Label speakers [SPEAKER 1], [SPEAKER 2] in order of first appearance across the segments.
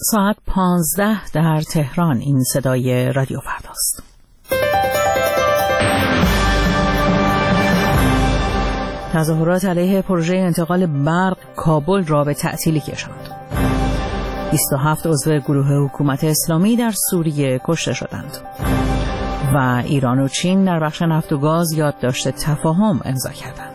[SPEAKER 1] ساعت 15 در تهران. این صدای رادیو فرداست. تظاهرات علیه پروژه انتقال برق کابل را به تعطیلی کشاند. 27 عضو گروه حکومت اسلامی در سوریه کشته شدند. و ایران و چین در بخش نفت و گاز یادداشت تفاهم امضا کردند.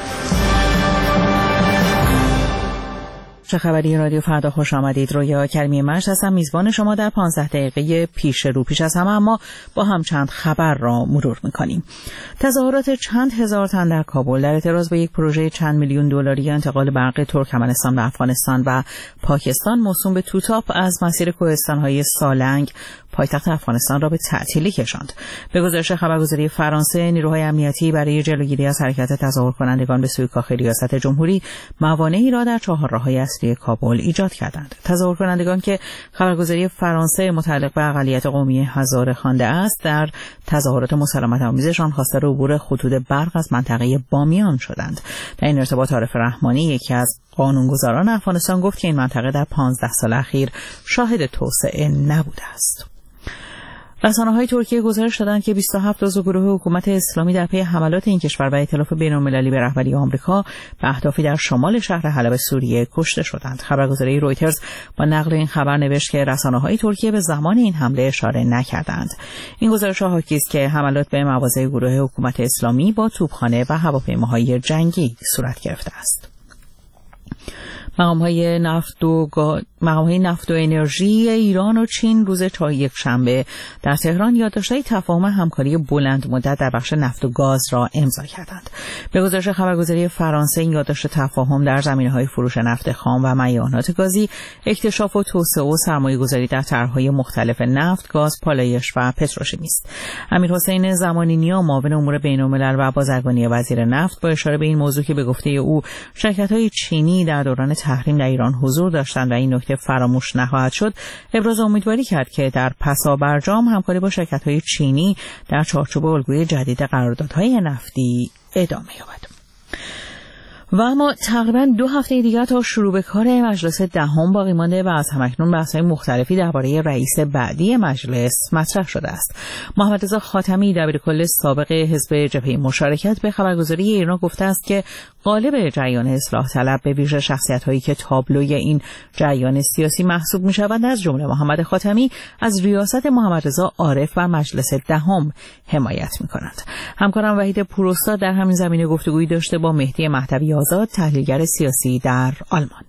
[SPEAKER 1] چه خبری؟ رادیو فردا، خوش آمدید. رویا کریمی مشت هستم، میزبان شما در 15 دقیقه پیش از همه، اما با هم چند خبر را مرور میکنیم. تظاهرات چند هزار تن در کابل در اعتراض به یک پروژه چند میلیون دلاری انتقال برق ترکمنستان به افغانستان و پاکستان موسوم به توتاپ از مسیر کوهستان‌های سالنگ پایتخت افغانستان را به تعطیلی کشاند. به گزارش خبرگزاری فرانسه، نیروهای امنیتی برای جلوگیری از حرکت تظاهر کنندگان به سوی کاخ ریاست جمهوری موانعی را در چهارراه‌های اصلی کابل ایجاد کردند. تظاهر کنندگان که خبرگزاری فرانسه متعلق به اقلیت قومی هزاره خوانده است، در تظاهرات مسالمت‌آمیزشان خواستار عبور خطوط برق از منطقه بامیان شدند. در این ارتباط عارف رحمانی، یکی از قانونگذاران افغانستان، گفت که این منطقه در 15 سال اخیر شاهد توسعه نبوده است. رسانه‌های ترکیه گزارش دادند که 27 عضو گروه حکومت اسلامی در پی حملات این کشور و ائتلاف بین‌المللی به رهبری آمریکا به اهدافی در شمال شهر حلب سوریه کشته شدند. خبرگزاری رویترز با نقل این خبر نوشت که رسانه‌های ترکیه به زمان این حمله اشاره نکردند. این گزارش حاکی است که حملات به مواضع گروه حکومت اسلامی با توپخانه و هواپیماهای جنگی صورت گرفته است. مقام‌های نفت و انرژی ایران و چین روز یکشنبه در تهران یادداشت‌های تفاهم همکاری بلند مدت در بخش نفت و گاز را امضا کردند. به گزارش خبرگزاری فرانسه، این یادداشت تفاهم در زمینه‌های فروش نفت خام و معیارات گازی، اکتشاف و توسعه و سرمایه‌گذاری در طرح‌های مختلف نفت، گاز، پالایش و پتروشیمی است. امیرحسین زمانی‌نیا، معاون امور بین‌الملل و بازرگانی وزیر نفت، با اشاره به این موضوع که به گفته او شرکت‌های چینی در دوران تحریم در ایران حضور داشتند و این نکته فراموش نخواهد شد، ابراز امیدواری کرد که در پسابرجام همکاری با شرکت‌های چینی در چارچوب الگوی جدید قراردادهای نفتی ادامه یابد. و اما تقریباً 2 هفته دیگر تا شروع به کار مجلس دهم باقی مانده و از همکنون بحث‌های مختلفی درباره رئیس بعدی مجلس مطرح شده است. محمد رضا خاتمی، دبیرکل سابق حزب جبهه مشارکت، به خبرگزاری ایرنا گفته است که غالب جریان اصلاح طلب، به ویژه شخصیت‌هایی که تابلوی این جریان سیاسی محسوب می‌شوند، از جمله محمد خاتمی، از ریاست محمد رضا عارف و مجلس دهم حمایت می‌کنند. همکارم وحید پوراستاد در همین زمینه گفتگویی داشته با مهدی مهدوی آزاد، تحلیلگر سیاسی در آلمان.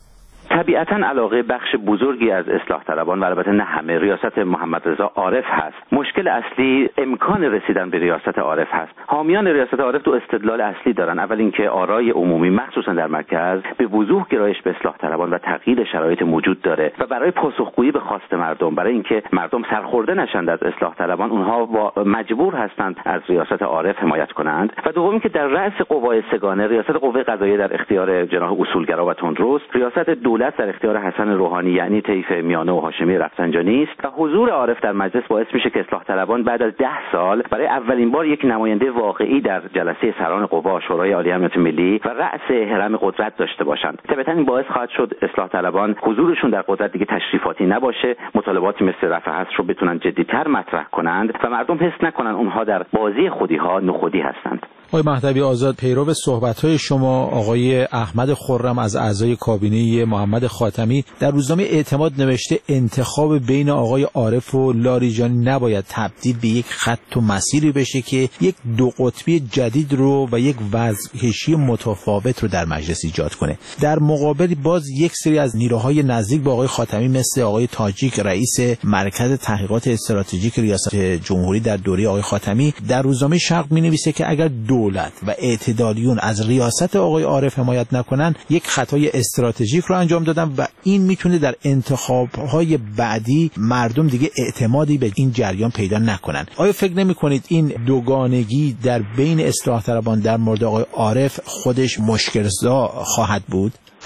[SPEAKER 2] طبیعتاً علاقه بخش بزرگی از اصلاح طلبان و البته نه همه ریاست محمد رضا عارف هست. مشکل اصلی امکان رسیدن به ریاست عارف هست. حامیان ریاست عارف 2 استدلال اصلی دارن. اول اینکه آرای عمومی مخصوصا در مرکز به وضوح گرایش به اصلاح طلبان و تغییر شرایط موجود داره و برای پاسخگویی به خواست مردم، برای اینکه مردم سرخورده نشند از اصلاح طلبان، اونها مجبور هستند از ریاست عارف حمایت کنند. و دوم اینکه در رأس قوای سگانه ریاست قوه قضاییه در اختیار جناح اصولگرا و تندرست، ریاست دولت در اختیار حسن روحانی یعنی طیف میانه و هاشمی رفسنجانی است و حضور عارف در مجلس باعث میشه که اصلاح طلبان بعد از 10 سال برای اولین بار یک نماینده واقعی در جلسه سران قوا شورای عالی امنیت ملی و رأس هرم قدرت داشته باشند. طبعاً این باعث خواهد شد اصلاح طلبان حضورشون در قدرت دیگه تشریفاتی نباشه، مطالباتی مثل رفع حصر رو بتونن جدی‌تر مطرح کنند و مردم حس نکنن اونها در بازی خودی‌ها نخودی هستند.
[SPEAKER 3] آقای مهدوی آزاد، پیرو صحبت‌های شما، آقای احمد خرم از اعضای کابینه محمد خاتمی در روزنامه اعتماد نوشته انتخاب بین آقای عارف و لاریجانی نباید تبدیل به یک خط و مسیری بشه که یک 2 قطبی جدید رو و یک وضع‌کشی متفاوت رو در مجلس ایجاد کنه. در مقابل باز یک سری از نیروهای نزدیک به آقای خاتمی مثل آقای تاجیک، رئیس مرکز تحقیقات استراتژیک ریاست جمهوری در دوره آقای خاتمی، در روزنامه شرق می‌نویسه که اگر دولت و اعتدالیون از ریاست آقای عارف حمایت نکنن، یک خطای استراتژیک رو انجام دادن و این میتونه در انتخاب‌های بعدی مردم دیگه اعتمادی به این جریان پیدا نکنن. آیا فکر نمی‌کنید این دوگانگی در بین اصلاح طلبان در مورد آقای عارف خودش مشکل‌زا خواهد بود؟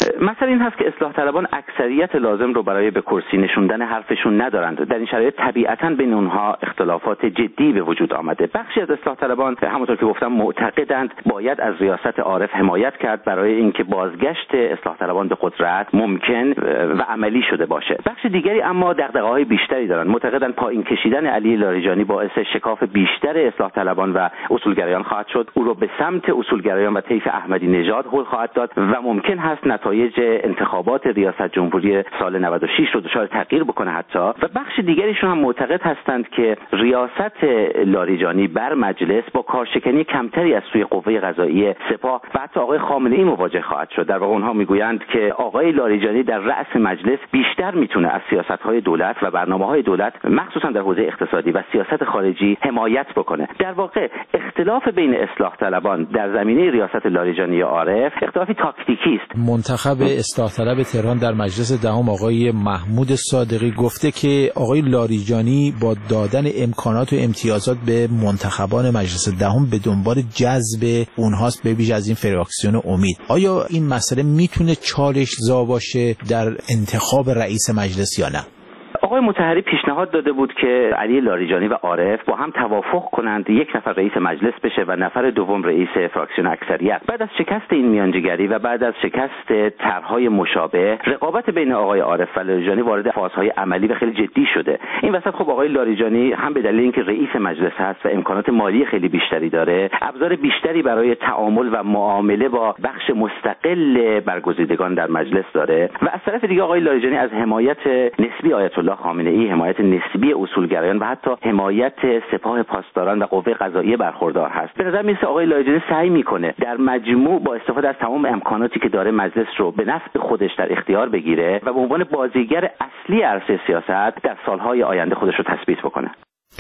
[SPEAKER 2] مثلا این هست که اصلاح طلبان اکثریت لازم رو برای به کرسی نشوندن حرفشون ندارند. در این شرایط طبیعتاً بین اونها اختلافات جدی به وجود آمده. بخشی از اصلاح طلبان همونطور که گفتم معتقدند باید از ریاست عارف حمایت کرد برای اینکه بازگشت اصلاح طلبان به قدرت ممکن و عملی شده باشه. بخش دیگری اما دغدغه‌های بیشتری دارند. معتقدند پایین کشیدن علی لاریجانی باعث شکاف بیشتر اصلاح طلبان و اصولگرایان خواهد شد. او رو به سمت اصولگرایان و طیف احمدی نژاد هل خواهد داد و ممکن هست نتایج انتخابات ریاست جمهوری سال 96 رو دچار تغییر بکنه حتی. و بخش دیگریشون هم معتقد هستند که ریاست لاریجانی بر مجلس با کارشکنی کمتری از سوی قوه قضاییه، سپاه و حتی آقای خامنه‌ای مواجه خواهد شد. در واقع اونها میگویند که آقای لاریجانی در رأس مجلس بیشتر میتونه از سیاست‌های دولت و برنامه‌های دولت مخصوصا در حوزه اقتصادی و سیاست خارجی حمایت بکنه. در واقع اختلاف بین اصلاح طلبان در زمینه ریاست لاریجانی و عارف اختلافی تاکتیکی است.
[SPEAKER 3] منتخب اصلاح طلب تهران در مجلس دهم آقای محمود صادقی گفته که آقای لاریجانی با دادن امکانات و امتیازات به منتخبان مجلس دهم به دنبال جذب اونهاست، به ویژه از این فراکسیون امید. آیا این مسئله میتونه چالش‌زا باشه در انتخاب رئیس مجلس یا نه؟
[SPEAKER 2] آقای مطهری پیشنهاد داده بود که علی لاریجانی و عارف با هم توافق کنند یک نفر رئیس مجلس بشه و نفر دوم رئیس فراکسیون اکثریت. بعد از شکست این میانجیگری و بعد از شکست طرح‌های مشابه، رقابت بین آقای عارف و لاریجانی وارد فازهای عملی و خیلی جدی شده. این وسط خب آقای لاریجانی هم به دلیل اینکه رئیس مجلس هست و امکانات مالی خیلی بیشتری داره، ابزار بیشتری برای تعامل و معامله با بخش مستقل برگزیدگان در مجلس داره و از طرف دیگه آقای لاریجانی از حمایت نسبی آیت الله خامنه‌ای، حمایت نسبی اصولگرایان و حتی حمایت سپاه پاسداران و قوه قضاییه برخوردار هست. به نظر میاد آقای لاریجانی سعی میکنه در مجموع با استفاده از تمام امکاناتی که داره مجلس رو به نفع خودش در اختیار بگیره و به عنوان بازیگر اصلی عرصه سیاست در سالهای آینده خودش رو تثبیت بکنه.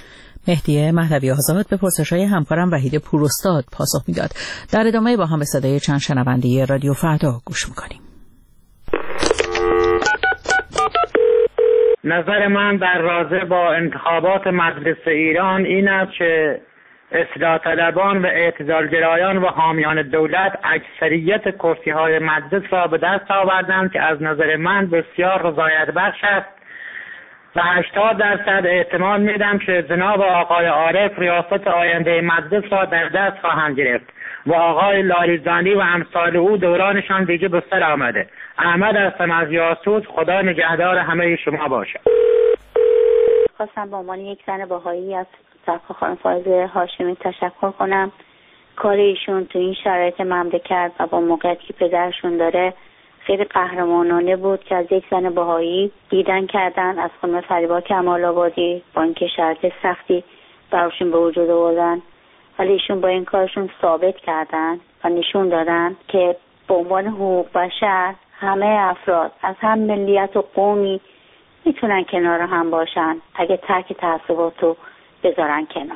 [SPEAKER 1] مهدی مهدوی آزاد به پرسش‌های همکارم وحید پوراستاد پاسخ میداد. در ادامه با هم به صدای چند شنونده رادیو فردا گوش میکنیم.
[SPEAKER 4] نظر من در رابطه با انتخابات مجلس ایران این است که اصلاح طلبان و اعتدالگرایان و حامیان دولت اکثریت کرسی‌های مجلس را به دست آوردند که از نظر من بسیار رضایت بخش است و 80% احتمال میدم که جناب آقای عارف ریاست آینده مجلس را در دست خواهند گرفت و آقای لاریجانی و امثال او دورانشان دیگه به سر آمده. احمد هستم از یاسوج. خدا نگهدار همه شما باشه.
[SPEAKER 5] خواستم به عنوان یک زن بهایی از سرکار خانم فائزه هاشمی تشکر کنم. کار ایشون تو این شرایط مملکت و با موقعیتی که پدرشون داره خیلی قهرمانانه بود که از یک زن بهایی دیدن کردن از خانم فریبا کمال آبادی با اینکه شرایط سختی براشون به وجود آوردن، ولی ایشون با این کارشون ثابت کردن و نشون دادن که به عنوان حقوق بشر همه افراد از هم ملیت و قومی میتونن کنار هم باشن اگه ترک تعصباتو بذارن کنار.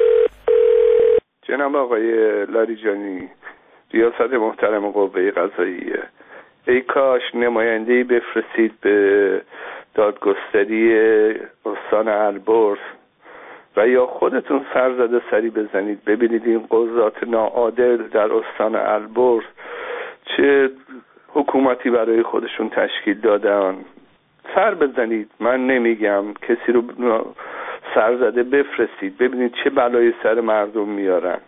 [SPEAKER 6] جناب آقای لاریجانی، ریاست محترم قوه قضاییه، ای کاش نماینده‌ای بفرستید به دادگستری استان البرز و یا خودتون سرزده سری بزنید ببینید این قضات ناعادل در استان البرز چه حکومتی برای خودشون تشکیل دادن. سر بزنید، من نمیگم، کسی رو سرزده بفرستید ببینید چه بلایی سر مردم میارن.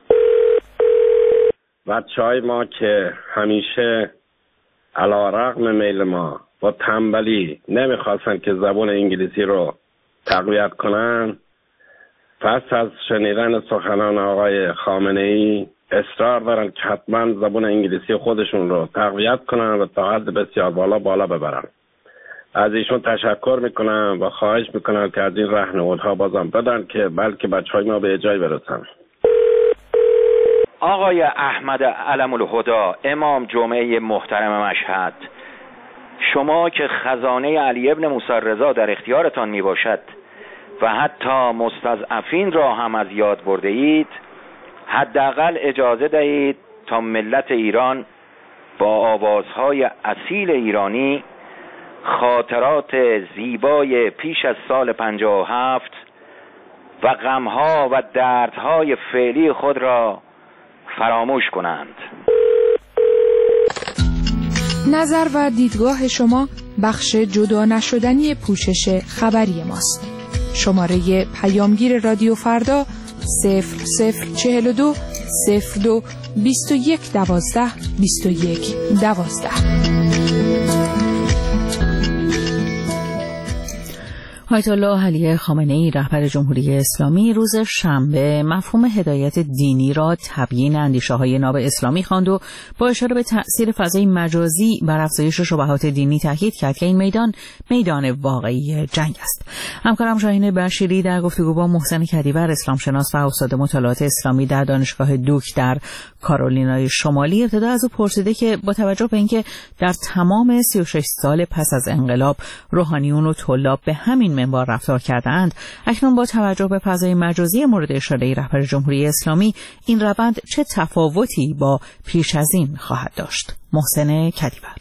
[SPEAKER 7] بچهای ما که همیشه علیرغم میل ما با تنبلی نمیخواستن که زبان انگلیسی رو تقویت کنن، پس از شنیدن سخنان آقای خامنه‌ای اصرار دارن که حتما زبان انگلیسی خودشون رو تقویت کنن و تا حد بسیار بالا ببرن. از ایشون تشکر میکنم و خواهش میکنم که از این راهنمودها بازم بدن که بلکه بچهای ما به جای برسن.
[SPEAKER 8] آقای احمد علم الهدا، امام جمعه محترم مشهد، شما که خزانه علی ابن موسی رضا در اختیارتان می باشد و حتی مستضعفین را هم از یاد برده اید، حداقل اجازه دهید تا ملت ایران با آوازهای اصیل ایرانی خاطرات زیبای پیش از سال 57 و غمها و دردهای فعلی خود را فراموش کنند.
[SPEAKER 9] نظر و دیدگاه شما بخش جدا نشدنی پوشش خبری ماست. شماره پیامگیر رادیو فردا 0042 02 21 12 21 12.
[SPEAKER 1] آیت الله علی خامنه‌ای رهبر جمهوری اسلامی روز شنبه مفهوم هدایت دینی را تبیین اندیشه‌های ناب اسلامی خواند و با اشاره به تأثیر فضای مجازی بر افزایش شبهات دینی تاکید کرد که این میدان واقعی جنگ است. همکارم شاهین بشیری در گفتگو با محسن کدیور اسلام شناس و استاد مطالعات اسلامی در دانشگاه دوک در کارولینای شمالی ابتدا از او پرسیده که با توجه به اینکه در تمام 36 سال پس از انقلاب روحانیون و طلاب به همین منبر رفتار کردند، اکنون با توجه به فضای مجازی مورد اشاره رهبر جمهوری اسلامی این روند چه تفاوتی با پیش از این خواهد داشت؟ محسن کدیور: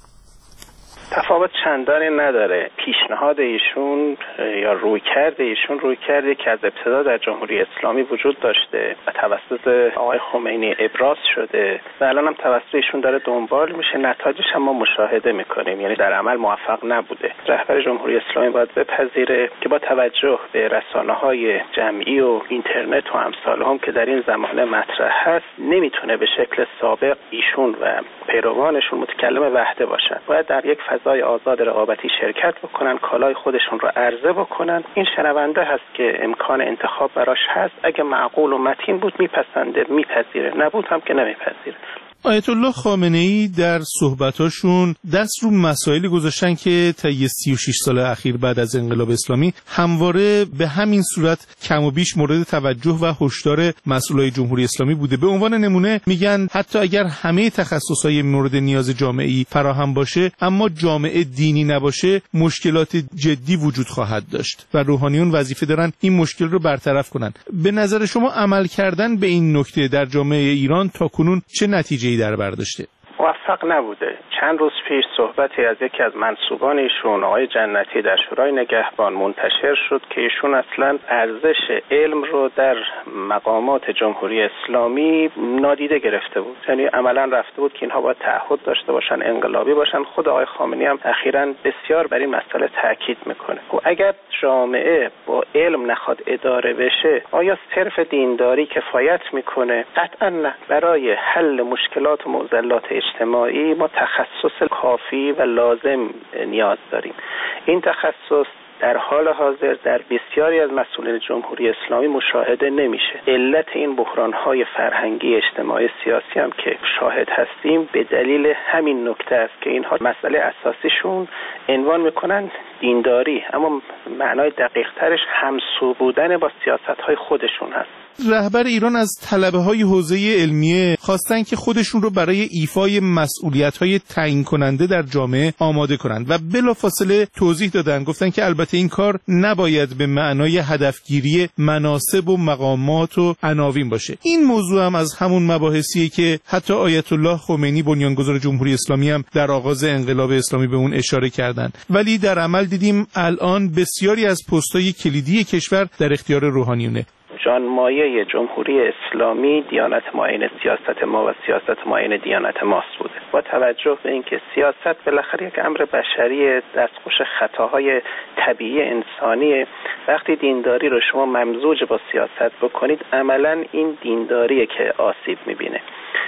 [SPEAKER 10] تفاوت چندانی نداره. پیشنهاد ایشون یا رویکرد ایشون رویکردی که از ابتدا در جمهوری اسلامی وجود داشته و توسط آقای خمینی ابراز شده و الان هم توسط ایشون داره دنبال میشه. نتایجش هم ما مشاهده میکنیم، یعنی در عمل موفق نبوده. رهبر جمهوری اسلامی باید بپذیره که با توجه به رسانه‌های جمعی و اینترنت و امثالهم که در این زمانه مطرح هست، نمیتونه به شکل سابق ایشون و پیروانشون متکلم وحده باشن. باید در یک فضای آزاد رقابتی شرکت بکنن، کالای خودشون رو عرضه بکنن. این شنونده هست که امکان انتخاب براش هست. اگه معقول و متین بود میپسنده، میپذیره، نبود هم که نمیپذیره.
[SPEAKER 11] آیت الله خامنه‌ای در صحبتاشون دست رو مسائلی گذاشتن که طی 36 سال اخیر بعد از انقلاب اسلامی همواره به همین صورت کم و بیش مورد توجه و هشدار مسئولای جمهوری اسلامی بوده. به عنوان نمونه میگن حتی اگر همه تخصصهای مورد نیاز جامعه‌ای فراهم باشه، اما جامعه دینی نباشه، مشکلات جدی وجود خواهد داشت و روحانیون وظیفه دارن این مشکل رو برطرف کنن. به نظر شما عمل کردن به این نکته در جامعه ایران تاکنون چه نتیجه‌ای در بر داشته؟
[SPEAKER 10] موفق نبوده. چند روز پیش صحبتی از یکی از منصوبان ایشون، آقای جنتی، در شورای نگهبان منتشر شد که ایشون اصلا ارزش علم رو در مقامات جمهوری اسلامی نادیده گرفته بود. یعنی عملا رفته بود که اینها باید تعهد داشته باشن، انقلابی باشن. خود آقای خامنه‌ای هم اخیراً بسیار بر این مسئله تاکید میکنه. و اگر جامعه با علم نخواد اداره بشه، آیا صرف دینداری کفایت میکنه؟ قطعاً نه. برای حل مشکلات و معضلات اجتماعی ما تخصص کافی و لازم نیاز داریم. این تخصص در حال حاضر در بسیاری از مسئولین جمهوری اسلامی مشاهده نمیشه. علت این بحران‌های فرهنگی، اجتماعی، سیاسی هم که شاهد هستیم به دلیل همین نکته است که اینها مسئله اساسیشون عنوان میکنن دینداری، اما معنای دقیق ترش همسو بودن با سیاست‌های خودشون هست.
[SPEAKER 11] رهبر ایران از طلبه‌های حوزه علمیه خواستن که خودشون رو برای ایفای مسئولیت‌های تعیین کننده در جامعه آماده کنند و بلافاصله توضیح دادن، گفتن که البته این کار نباید به معنای هدفگیری مناصب و مقامات و عناوین باشه. این موضوع هم از همون مباحثیه که حتی آیت الله خمینی بنیانگذار جمهوری اسلامی هم در آغاز انقلاب اسلامی به اون اشاره کردند. ولی در عمل دیدیم الان بسیاری از پست‌های کلیدی کشور در اختیار روحانیونه.
[SPEAKER 10] جانمایه جمهوری اسلامی دیانت معین سیاست ما و سیاست معین دیانت ماست بوده. با توجه به اینکه سیاست بالاخره یک امر بشری، دستخوش خطاهای طبیعی انسانیه، وقتی دینداری رو شما ممزوج با سیاست بکنید، عملا این دینداریه که آسیب میبینه.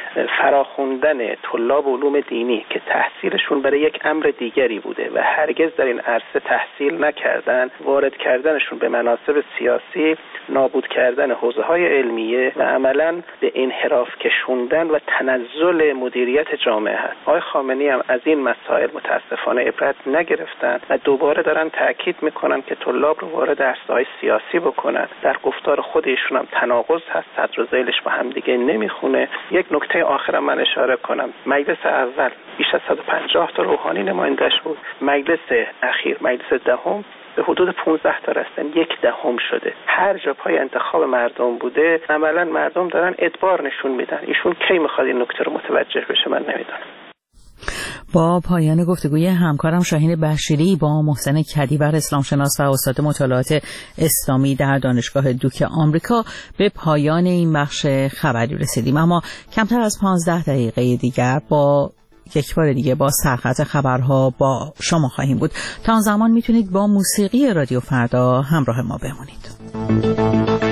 [SPEAKER 10] فراخوندن طلاب علوم دینی که تحصیلشون برای یک امر دیگری بوده و هرگز در این عرصه تحصیل نکردن، وارد کردنشون به مناصب سیاسی، نابود کردن حوزه‌های علمیه و عملاً به انحراف کشوندن و تنزل مدیریت جامعه هست. آقای خامنه‌ای هم از این مسائل متاسفانه عبرت نگرفتن و دوباره دارن تاکید میکنن که طلاب رو وارد عرصه‌های سیاسی بکنن. در گفتار خود ایشون هم تناقض هست، صدر و ذیلش با هم دیگه نمیخونه. یک نکته آخرم من اشاره کنم. مجلس اول بیش از 150 تا روحانی نمایندش بود. مجلس اخیر، مجلس دهم، به حدود 15 تا رسیدن، 1/10 شده. هر جا پای انتخاب مردم بوده، عملا مردم دارن ادبار نشون میدن. ایشون کی میخواد این نکته رو متوجه بشه من نمیدونم.
[SPEAKER 1] با پایان گفتگوی همکارم شاهین بشیری با محسن کدیور اسلام شناس و استاد مطالعات اسلامی در دانشگاه دوک آمریکا به پایان این بخش خبری رسیدیم. اما کمتر از 15 دقیقه دیگر با یک بار دیگه با سرخط خبرها با شما خواهیم بود. تا آن زمان میتونید با موسیقی رادیو فردا همراه ما بمونید.